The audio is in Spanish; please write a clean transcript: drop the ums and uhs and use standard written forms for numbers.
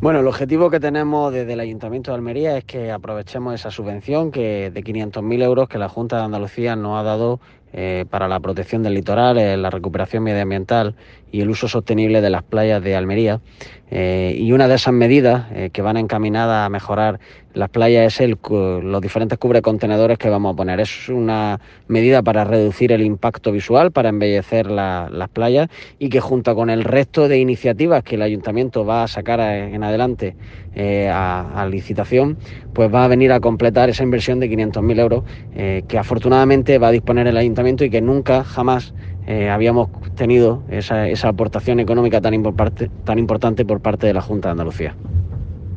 Bueno, el objetivo que tenemos desde el Ayuntamiento de Almería es que aprovechemos esa subvención de 500.000 euros que la Junta de Andalucía nos ha dado para la protección del litoral, la recuperación medioambiental y el uso sostenible de las playas de Almería. Y una de esas medidas que van encaminadas a mejorar las playas es los diferentes cubrecontenedores que vamos a poner. Es una medida para reducir el impacto visual, para embellecer las playas, y que junto con el resto de iniciativas que el Ayuntamiento va a sacar en adelante a licitación, pues va a venir a completar esa inversión de 500.000 euros que afortunadamente va a disponer el Ayuntamiento y que nunca, jamás habíamos tenido esa aportación económica tan importante por parte de la Junta de Andalucía.